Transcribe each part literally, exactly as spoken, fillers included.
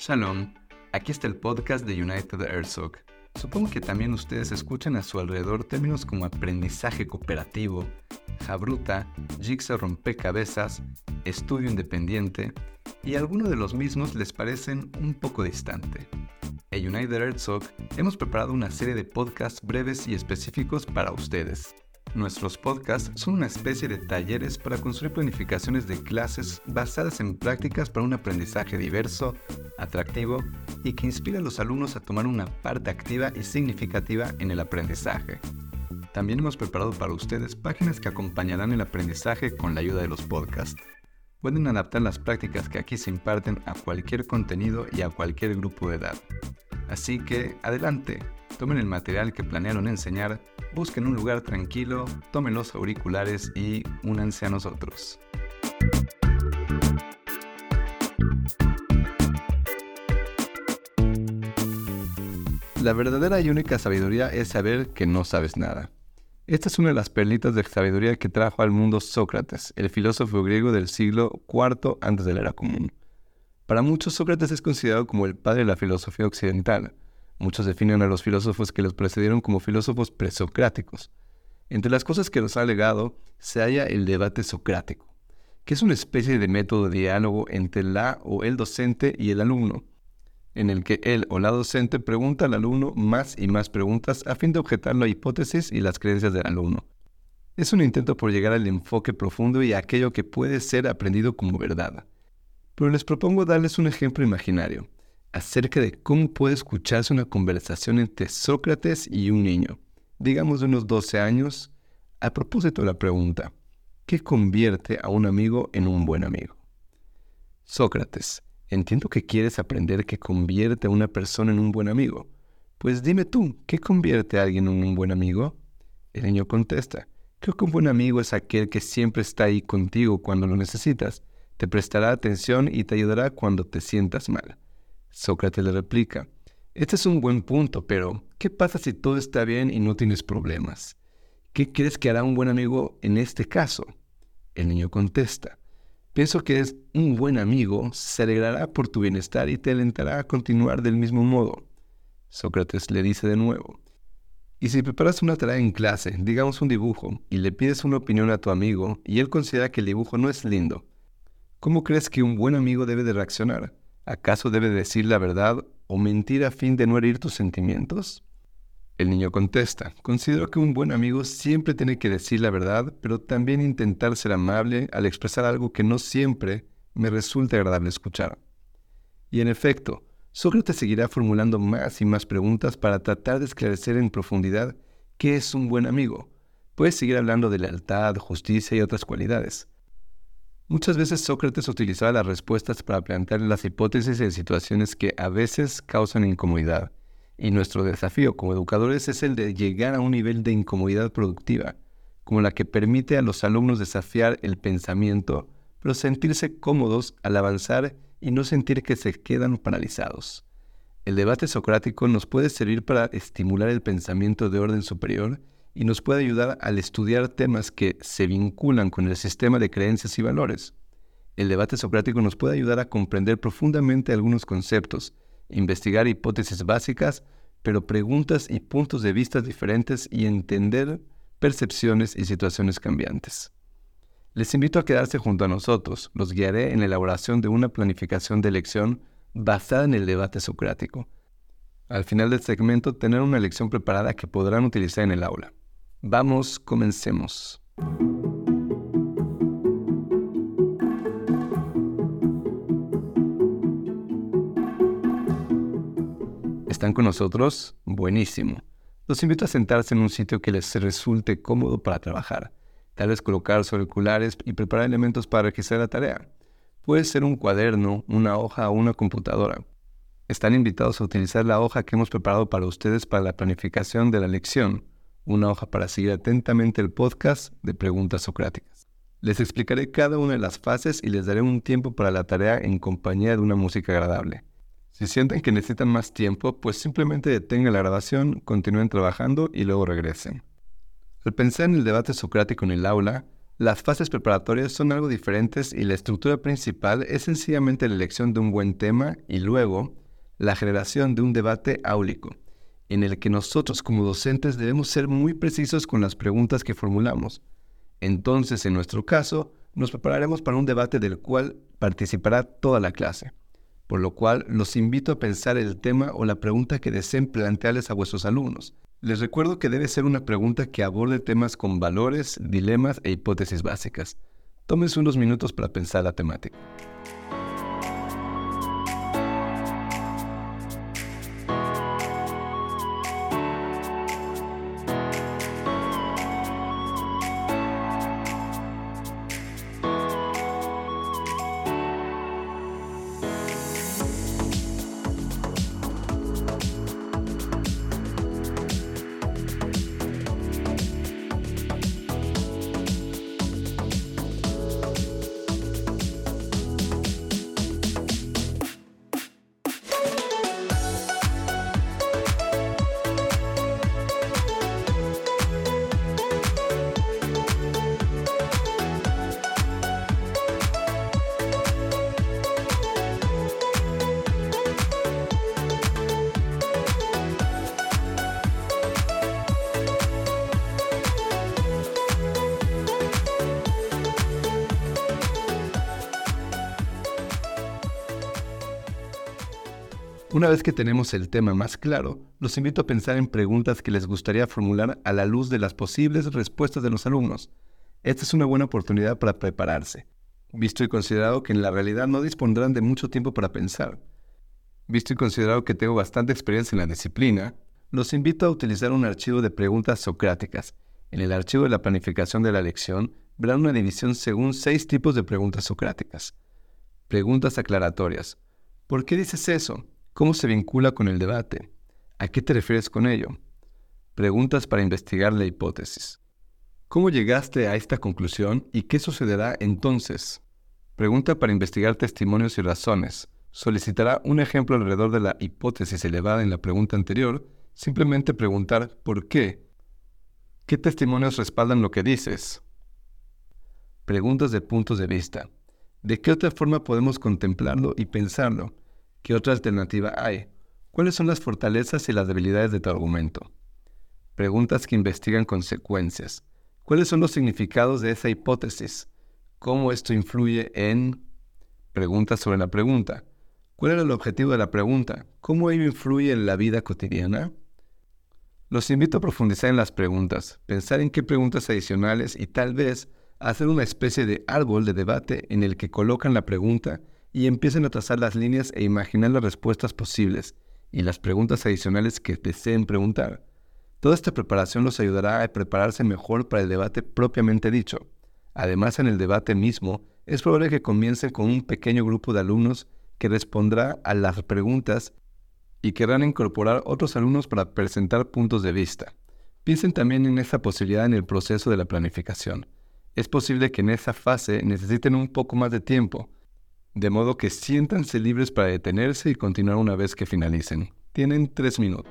Shalom, aquí está el podcast de United Herzog. Supongo que también ustedes escuchan a su alrededor términos como aprendizaje cooperativo, jabruta, jigsaw rompecabezas, estudio independiente, y algunos de los mismos les parecen un poco distante. En United Herzog hemos preparado una serie de podcasts breves y específicos para ustedes. Nuestros podcasts son una especie de talleres para construir planificaciones de clases basadas en prácticas para un aprendizaje diverso, atractivo y que inspira a los alumnos a tomar una parte activa y significativa en el aprendizaje. También hemos preparado para ustedes páginas que acompañarán el aprendizaje con la ayuda de los podcasts. Pueden adaptar las prácticas que aquí se imparten a cualquier contenido y a cualquier grupo de edad. Así que, adelante, tomen el material que planearon enseñar, busquen un lugar tranquilo, tomen los auriculares y únanse a nosotros. La verdadera y única sabiduría es saber que no sabes nada. Esta es una de las perlitas de sabiduría que trajo al mundo Sócrates, el filósofo griego del siglo cuarto antes de la era común. Para muchos, Sócrates es considerado como el padre de la filosofía occidental. Muchos definen a los filósofos que los precedieron como filósofos presocráticos. Entre las cosas que nos ha legado se halla el debate socrático, que es una especie de método de diálogo entre la o el docente y el alumno, en el que él o la docente pregunta al alumno más y más preguntas a fin de objetar la hipótesis y las creencias del alumno. Es un intento por llegar al enfoque profundo y a aquello que puede ser aprendido como verdad. Pero les propongo darles un ejemplo imaginario acerca de cómo puede escucharse una conversación entre Sócrates y un niño, digamos de unos doce años, a propósito de la pregunta, ¿qué convierte a un amigo en un buen amigo? Sócrates: entiendo que quieres aprender qué convierte a una persona en un buen amigo. Pues dime tú, ¿qué convierte a alguien en un buen amigo? El niño contesta: creo que un buen amigo es aquel que siempre está ahí contigo cuando lo necesitas, te prestará atención y te ayudará cuando te sientas mal. Sócrates le replica: este es un buen punto, pero ¿qué pasa si todo está bien y no tienes problemas? ¿Qué crees que hará un buen amigo en este caso? El niño contesta: pienso que es un buen amigo, se alegrará por tu bienestar y te alentará a continuar del mismo modo. Sócrates le dice de nuevo: y si preparas una tarea en clase, digamos un dibujo, y le pides una opinión a tu amigo y él considera que el dibujo no es lindo, ¿cómo crees que un buen amigo debe de reaccionar? ¿Acaso debe decir la verdad o mentir a fin de no herir tus sentimientos? El niño contesta: considero que un buen amigo siempre tiene que decir la verdad, pero también intentar ser amable al expresar algo que no siempre me resulta agradable escuchar. Y en efecto, Sócrates seguirá formulando más y más preguntas para tratar de esclarecer en profundidad qué es un buen amigo. Puede seguir hablando de lealtad, justicia y otras cualidades. Muchas veces Sócrates utilizaba las respuestas para plantear las hipótesis en situaciones que a veces causan incomodidad. Y nuestro desafío como educadores es el de llegar a un nivel de incomodidad productiva, como la que permite a los alumnos desafiar el pensamiento, pero sentirse cómodos al avanzar y no sentir que se quedan paralizados. El debate socrático nos puede servir para estimular el pensamiento de orden superior y nos puede ayudar al estudiar temas que se vinculan con el sistema de creencias y valores. El debate socrático nos puede ayudar a comprender profundamente algunos conceptos, investigar hipótesis básicas, pero preguntas y puntos de vista diferentes y entender percepciones y situaciones cambiantes. Les invito a quedarse junto a nosotros. Los guiaré en la elaboración de una planificación de lección basada en el debate socrático. Al final del segmento tendrán una lección preparada que podrán utilizar en el aula. Vamos, comencemos. ¿Están con nosotros? Buenísimo. Los invito a sentarse en un sitio que les resulte cómodo para trabajar. Tal vez colocar sus auriculares y preparar elementos para registrar la tarea. Puede ser un cuaderno, una hoja o una computadora. Están invitados a utilizar la hoja que hemos preparado para ustedes para la planificación de la lección, una hoja para seguir atentamente el podcast de preguntas socráticas. Les explicaré cada una de las fases y les daré un tiempo para la tarea en compañía de una música agradable. Si sienten que necesitan más tiempo, pues simplemente detengan la grabación, continúen trabajando y luego regresen. Al pensar en el debate socrático en el aula, Las fases preparatorias son algo diferentes y la estructura principal es sencillamente la elección de un buen tema y luego la generación de un debate áulico, en el que nosotros como docentes debemos ser muy precisos con las preguntas que formulamos. Entonces, en nuestro caso, nos prepararemos para un debate del cual participará toda la clase, por lo cual los invito a pensar el tema o la pregunta que deseen plantearles a vuestros alumnos. Les recuerdo que debe ser una pregunta que aborde temas con valores, dilemas e hipótesis básicas. Tómense unos minutos para pensar la temática. Una vez que tenemos el tema más claro, los invito a pensar en preguntas que les gustaría formular a la luz de las posibles respuestas de los alumnos. Esta es una buena oportunidad para prepararse, visto y considerado que en la realidad no dispondrán de mucho tiempo para pensar. Visto y considerado que tengo bastante experiencia en la disciplina, los invito a utilizar un archivo de preguntas socráticas. En el archivo de la planificación de la lección verán una división según seis tipos de preguntas socráticas. Preguntas aclaratorias. ¿Por qué dices eso? ¿Cómo se vincula con el debate? ¿A qué te refieres con ello? Preguntas para investigar la hipótesis. ¿Cómo llegaste a esta conclusión y qué sucederá entonces? Pregunta para investigar testimonios y razones. Solicitará un ejemplo alrededor de la hipótesis elevada en la pregunta anterior. Simplemente preguntar ¿por qué? ¿Qué testimonios respaldan lo que dices? Preguntas de puntos de vista. ¿De qué otra forma podemos contemplarlo y pensarlo? ¿Qué otra alternativa hay? ¿Cuáles son las fortalezas y las debilidades de tu argumento? Preguntas que investigan consecuencias. ¿Cuáles son los significados de esa hipótesis? ¿Cómo esto influye en...? Preguntas sobre la pregunta. ¿Cuál era el objetivo de la pregunta? ¿Cómo ello influye en la vida cotidiana? Los invito a profundizar en las preguntas, pensar en qué preguntas adicionales y tal vez hacer una especie de árbol de debate en el que colocan la pregunta y empiecen a trazar las líneas e imaginar las respuestas posibles y las preguntas adicionales que deseen preguntar. Toda esta preparación los ayudará a prepararse mejor para el debate propiamente dicho. Además, en el debate mismo, es probable que comiencen con un pequeño grupo de alumnos que respondrá a las preguntas y querrán incorporar otros alumnos para presentar puntos de vista. Piensen también en esa posibilidad en el proceso de la planificación. Es posible que en esa fase necesiten un poco más de tiempo, de modo que siéntanse libres para detenerse y continuar una vez que finalicen. Tienen tres minutos.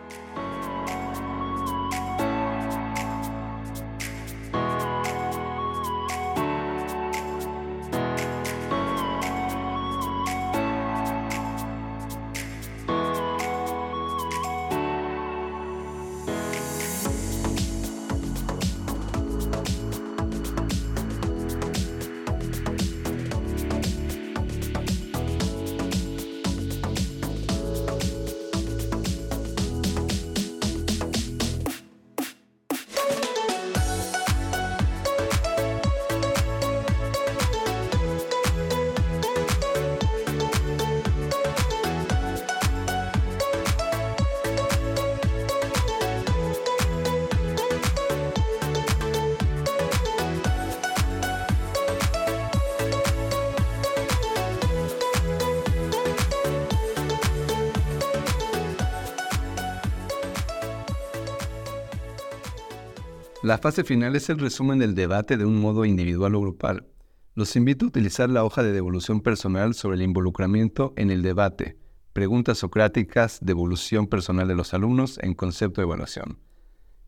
La fase final es el resumen del debate de un modo individual o grupal. Los invito a utilizar la hoja de devolución personal sobre el involucramiento en el debate, preguntas socráticas de evolución personal de los alumnos en concepto de evaluación.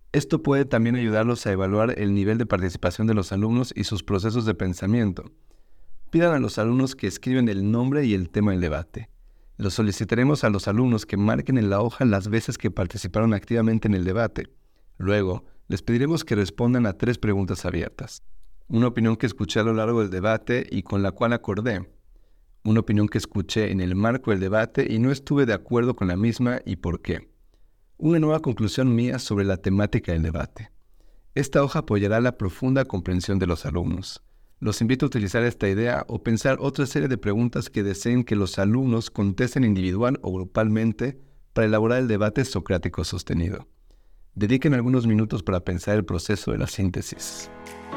Esto puede también ayudarlos a evaluar el nivel de participación de los alumnos y sus procesos de pensamiento. Pidan a los alumnos que escriban el nombre y el tema del debate. Lo solicitaremos a los alumnos que marquen en la hoja las veces que participaron activamente en el debate. Luego, les pediremos que respondan a tres preguntas abiertas. Una opinión que escuché a lo largo del debate y con la cual acordé. Una opinión que escuché en el marco del debate y no estuve de acuerdo con la misma y por qué. Una nueva conclusión mía sobre la temática del debate. Esta hoja apoyará la profunda comprensión de los alumnos. Los invito a utilizar esta idea o pensar otra serie de preguntas que deseen que los alumnos contesten individual o grupalmente para elaborar el debate socrático sostenido. Dediquen algunos minutos para pensar el proceso de la síntesis.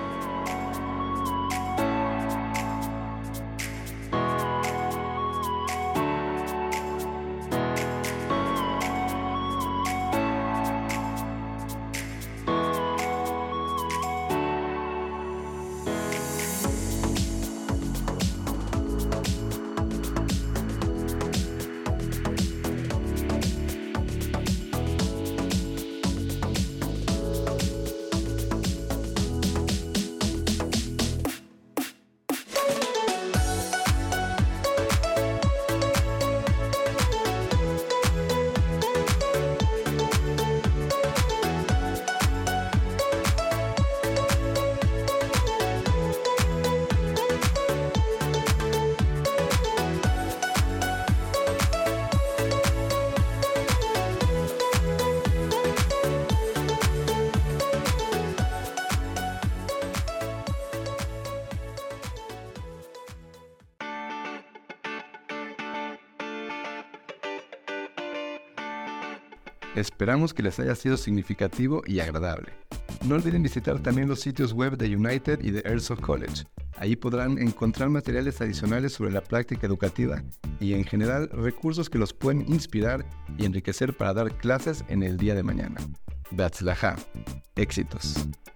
Esperamos que les haya sido significativo y agradable. No olviden visitar también los sitios web de United y de Airsoft College. Ahí podrán encontrar materiales adicionales sobre la práctica educativa y en general recursos que los pueden inspirar y enriquecer para dar clases en el día de mañana. Beatzlajá. Éxitos.